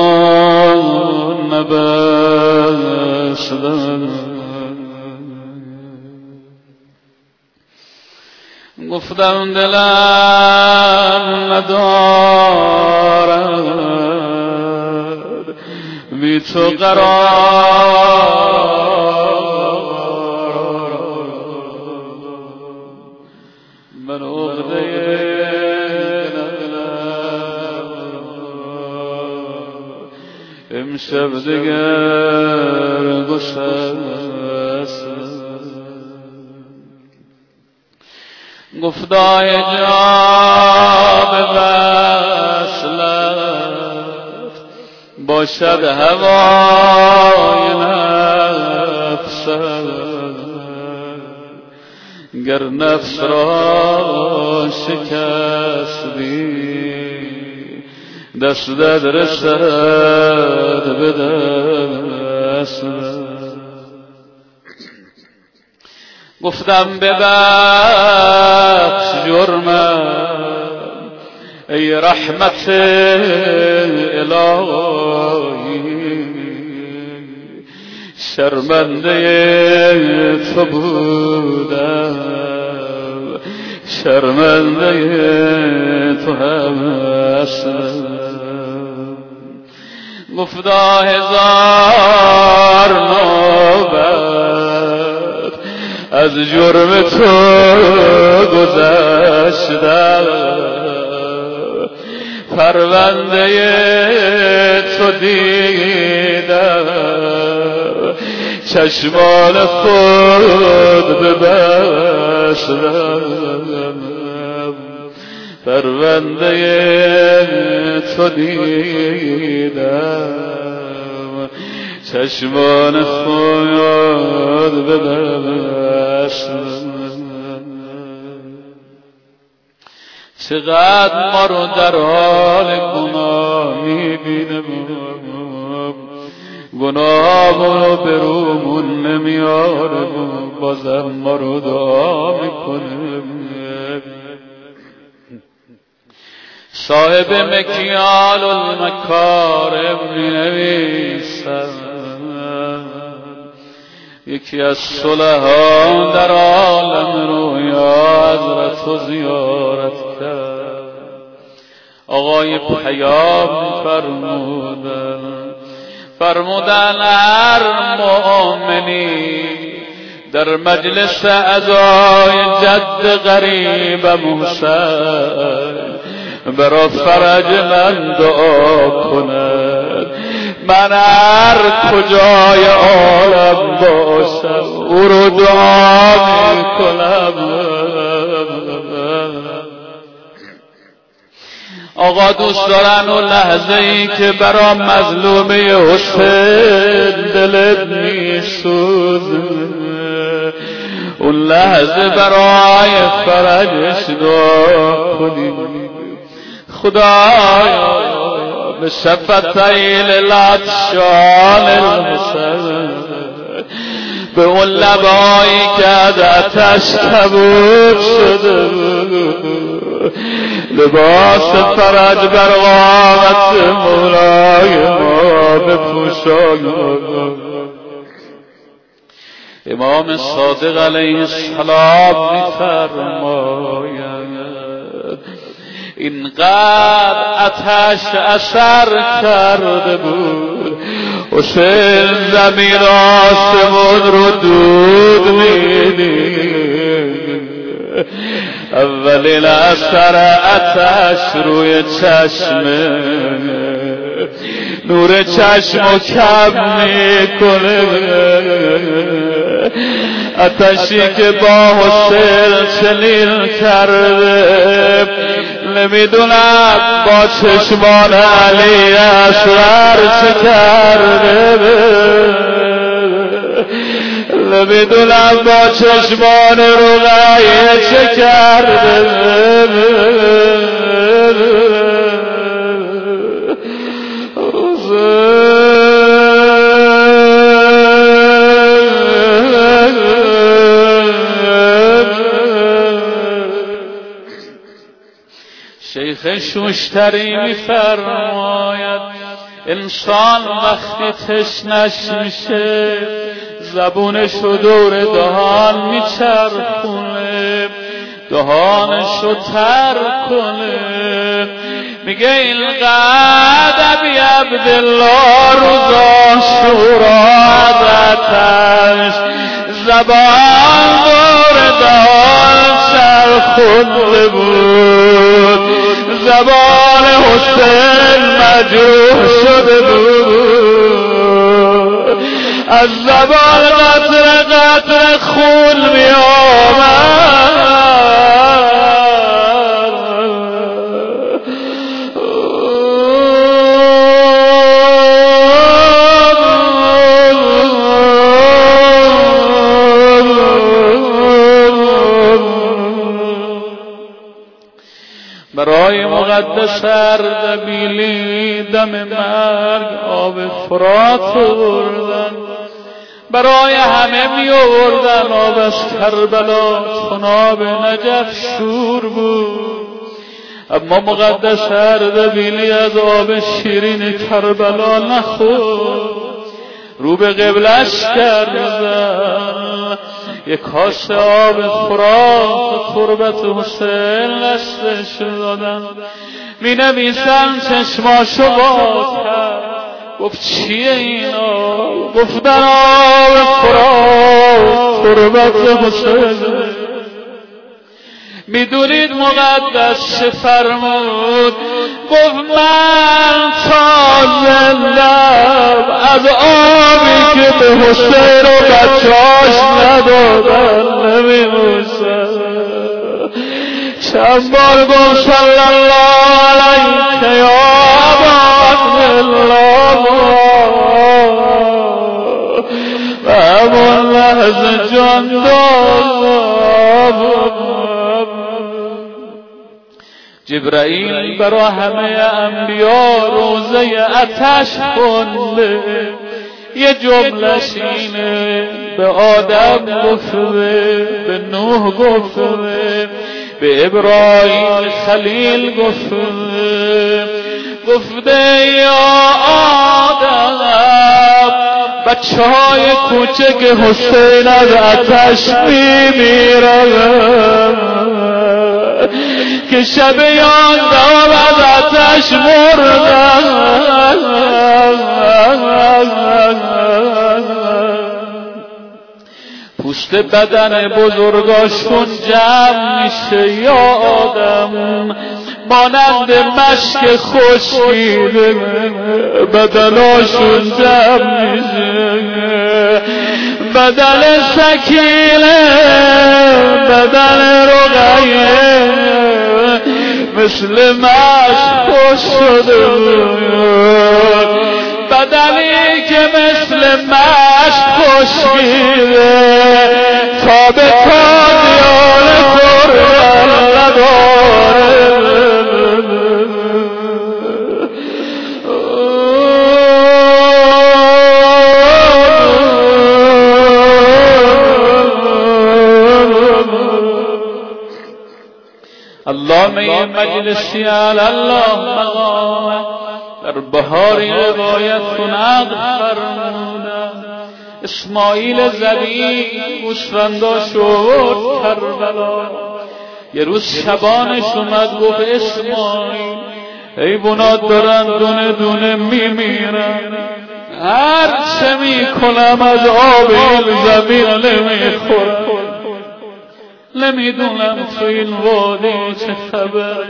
نبستم. گفتم دلم ندارد بی تو قرار، من عقده امشب دگر گسست. گفتا اجاب وصلت باشد هوای نفست، گر نفس را شکستی دستت رسد به دست. گفتم ببخش جرمم ای رحمت الهی، شرمنده تو بودم شرمنده تو هستم. گفتا 1000 نوبت از جرم تو گذشتم، پرونده تو دیدم چشمان خود ببستم، پرونده تو دیدم چشمان خود ببستم. چقدر ما رو در حال گناه میبینم، گناه رو به رومون نمیاره، بازم ما رو دعا میکنه. صاحب مکیال المکارم مینویسد یکی از صلحان در عالم رویا حضرت و زیارت کرد. آقای پیام فرمودن هر مؤمنی در مجلس عزای جد غریبم حسین برا فرج من دعا کند، من هر کجای عالم باشم او رو دعا می کنم. آقا دوست دارن اون لحظه ای که برا مظلومه حسین دلت می سوزه، اون لحظه برای فرجش دعا کنیم. خدایا به شفتیل لطشان الحسین، به اون لبایی که از آتش کبود شده بود، لباس فرج بر قامت مولای ما بپوشان. امام صادق علیه السلام می‌فرماید اینقدر آتش اثر کرده بود حسین زمین آسمون رو دود می‌دید. اولین اثر آتش روی چشمه، نور چشمو کم میکنه. آتشی که با حسین چنین کرده، نمیدونم با چشمان علی اصغر چه کرده، نمیدونم با چشمان رقیه چه کرده. شیخ شوشتری میفرماید انسان وقتی تشنش میشه زبونشو دور دهان میچرخونه، دهانشو تر کنه. میگه اینقدر بی عبدالله روزا شورادتش زبان دور دهان چرخونده بود، زبان حسین مجروح شده بود، از زبان قطره قطره خون می آمد. برای مقدس اردبیلی دم مرگ آب فرات آوردن، برای همه می آوردن آب از کربلا، چون آب نجف شور بود. اما مقدس اردبیلی از آب شیرین کربلا نخورد، رو به قبلش کردن. یک کاسه آب فرات تربت حسین دستش دادن. می نویسن چشماشو باز کرد، گفت چیه اینا؟ گفتن آب فرات تربت حسین. میدونید مقدس چه فرمود؟ گفت من تا زندم از آبی که به حسین و بچه‌اش ندادن نمی‌نوشم. چند بار گفت صلی الله علیک یا ابا عبدالله، و همون لحظه جان داد. جبرائیل برای همه انبیا روزه آتش خونده، یه جمله‌ش اینه: به آدم گفته، به نوح گفته، به ابراهیم خلیل گفته یا آدم بچه‌های کوچک حسین از آتش میمیرن که شب 11 از آتش مردن. پوست بدن بزرگاشون جمع میشه یا آدم، مانند مشک خشکیده بدناشون جمع میشه. بدن سکینه، بدن رقیه مثل مشک خوش شده بود، بدنی که مثل مشک خشکیده تا به تا علامه مجلسی الله مقام در بهاری روایت نقل فرمودند اسماعیل زبی گوسفندا شد کربلا. یه روز شبانش اومد گفت اسماعیل حیوانات دارن دونه دونه میمیرن، هر چه میکنم از آب این زمین نمیخورم، نمیدونم تو این وادی چه خبر.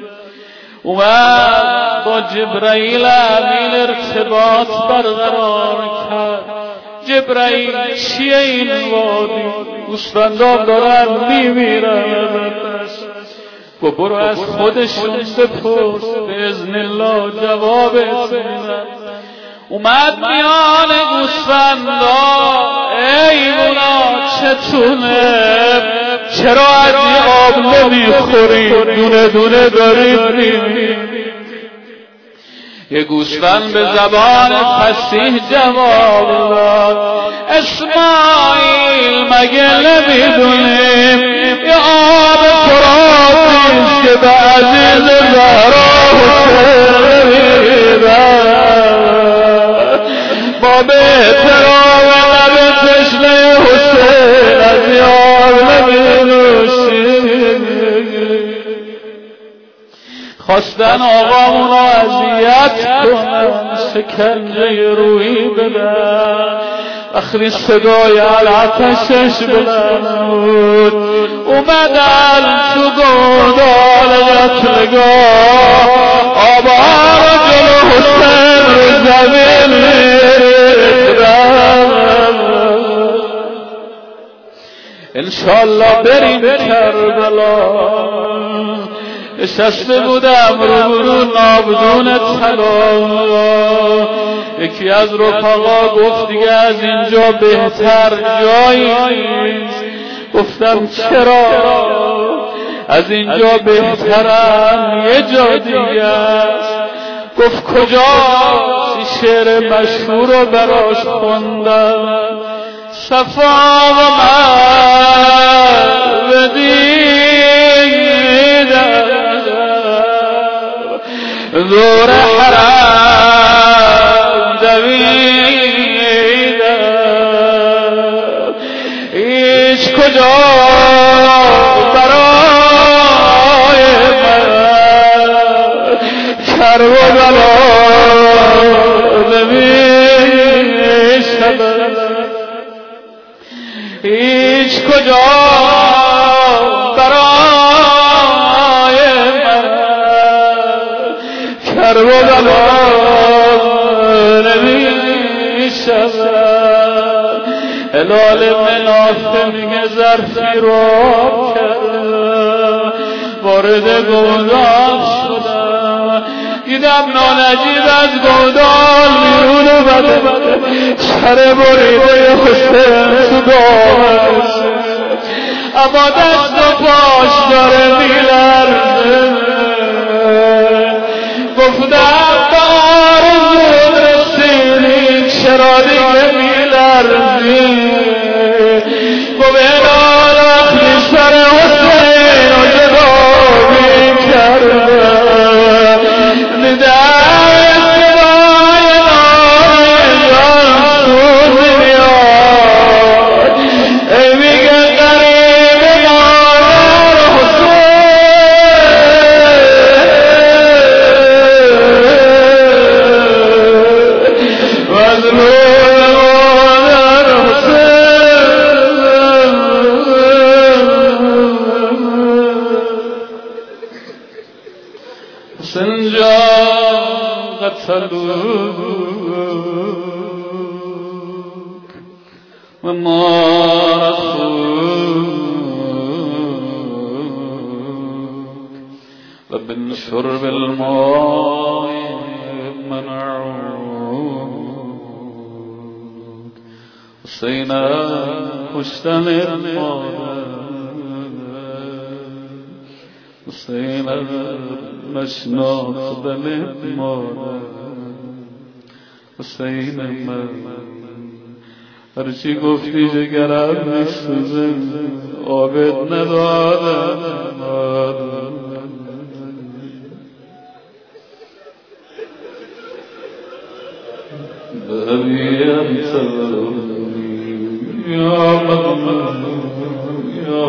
اومد با جبرائیل امین ارتباط برقرار کرد. جبرائیل چیه این وادی؟ گوسفندان دارن میمیرن. گفت برو از خودشون بپرس، به اذن الله جوابت میدن. اومد میان گوسفندا ایونا چتونه، چرا از این آب نمیخورید؟ دونه دونه دارید میمیرید. یه گوسفند به زبان فصیح جواب داد اسماعیل مگه نمیدونیم یه آب فراتیست که به عزیز زهرا حسین ما به احترام لب تشنه حسین از یار نمی‌نوشیم. خواستن آقامون رو اذیت کنن، شکنجه روحی بدن. آخرین صدای العطشش بلند بود، اومدن تو گودال قتلگاه، آبها رو جلو حسین رو زمین ریختن. انشالله بریم کربلا. نشسته بودم رو ناودون طلا، یکی از رفقا گفت دیگه از اینجا بهتر جایی نیست. گفتم چرا؟ از اینجا بهترم یه جا دیگه است. گفت کجا؟ شعر مشهور رو براش خوندم صفا و دور حرام دویدم، هیچ کجا برای من کرب و بلا نمیشود، هیچ کجا و بلا نمیشود. هلال منافه میگه ظرفی رو کرد، وارد گودال شدم، دیدم نانجیب از گودال بیرون اومده، سر بریده حسین تو دامنش، اما دست و پاش داره میلرزه. گفتم به آرزو رسیدی چرا دیگه میلرزی؟ گفت هلال وقتی سر حسین رو جدا میکردم، دیدم صدای نای جان سوز میاد، ای میگه قریب مادر سنجا قتلوك وما رخوك وبالشرب الماء منعوك حسينا کشتن حسین نشناختن مادر، حسین من هرچی گفتی جگرم میسوزه، آبت ندادم مادر. أبي أنت يا مظلوم يا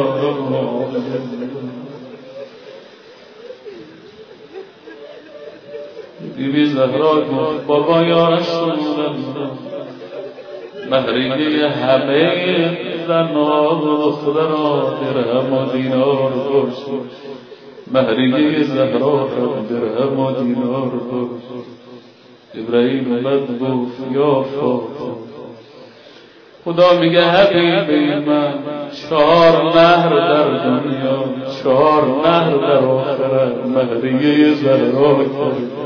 بیبی زهرا گفت بابا یا رسول الله مهریه همه زنها و دخترها درهم و دینار باشه مهریه زهرا هم درهم و دینار باشه ابراهیم اومد گفت یا فاطمه خدا میگه حبیبی من 4 مهر در دنیا 4 مهر در آخرت مهریه زهرا کرد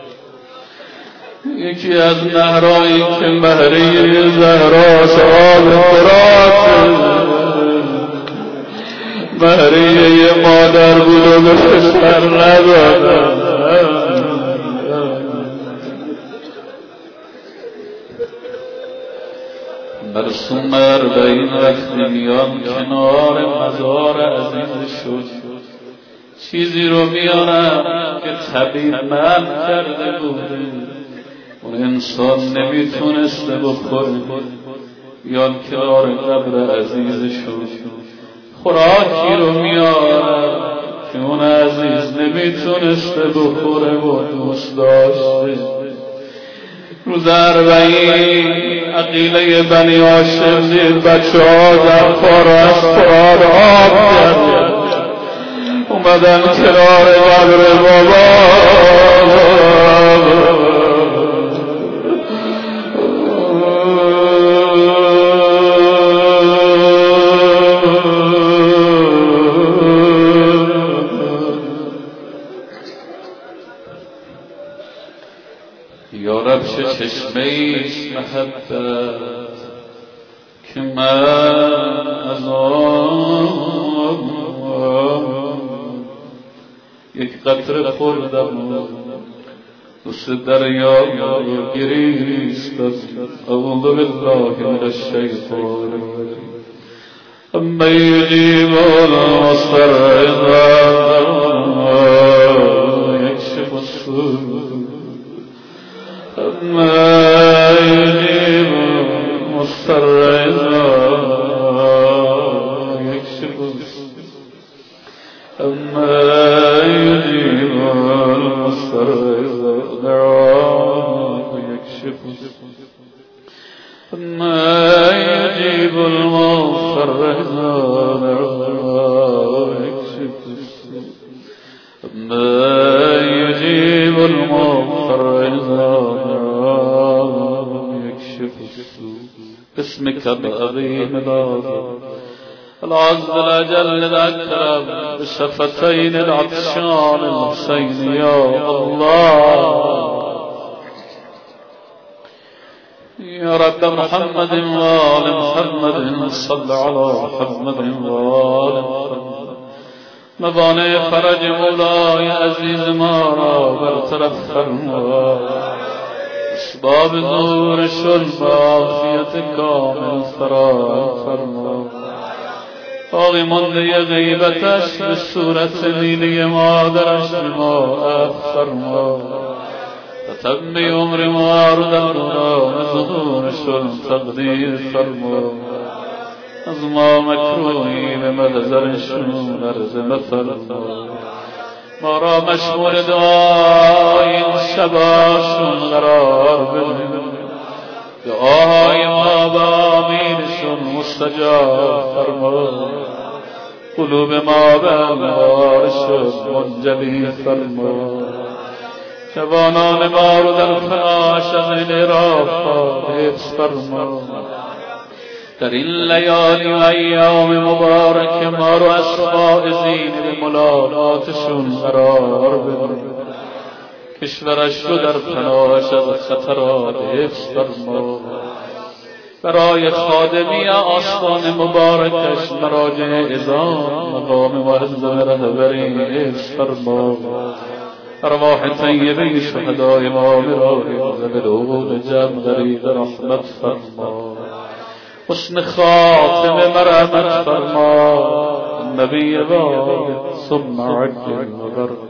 یکی از مهرایی که مهریه زهرا سال فرات مهریه مادر بود و به پسر ندادن مرسوم 40 وقتی میان کنار مزار عزیز شد چیزی رو میارم که طبیب من کرده بوده اون انسان نمیتونسته بخوره میان کنار قبر عزیز شد خوراکی رو میارم که اون عزیز نمیتونسته بخوره و دوست داشته روز 40 عقیله بنی هاشم دید بچه ها در خار از فرار آب کرد اومدن کنار قبر بابا چه چشمه‌ایست محبت که من از آن یک قطره خوردم دوست دریا گریستم اعوذ بالله من الشیطان اما یجیب المضطر اذا یکشف السوء أما يجيب المضطر إذا يكشف أما يجيب المضطر إذا دعاه يكشف أما يجيب المضطر إذا دعاه يكشف أما يجيب المضطر إذا باسمك العظيم العز الأجل الأكرم بشفتين العطشان الحسين يا الله يا رب محمد وآل محمد صل على محمد وآل محمد موانع فرج مولاي عزیز ما را برطرف فرما اسباب ظهورشون با عافیت کامل فراهم فرما باقی مانده غیبتش به صورت نیلی مادرش به ما عفو فرما و تم عمر ما رو در دوران ظهورشون تقدیر فرما از ما مکروهی به محضرشون عرض مفرما ما را مشمول دعای این شباشون قرار بده دعاهای ما با آمینشون مستجاب فرما قلوب ما به انوارشون منجلی فرما جوانان ما رو در فناش از این رافا حفظ فرما در این لیالی و ایام مبارک ما رو از فائزین به ملاقاتشون قرار بده کشورش رو در پناهش از خطرات حفظ فرما برای خادمی آستان مبارکش مراجع عظام مقام معظم رهبری حفظ فرما ارواح طیبه شهدای ما برای بدون جمع غریب رحمت فرما حسن خاتم مرحمت فرما نبی واحد ثم عجل مبرد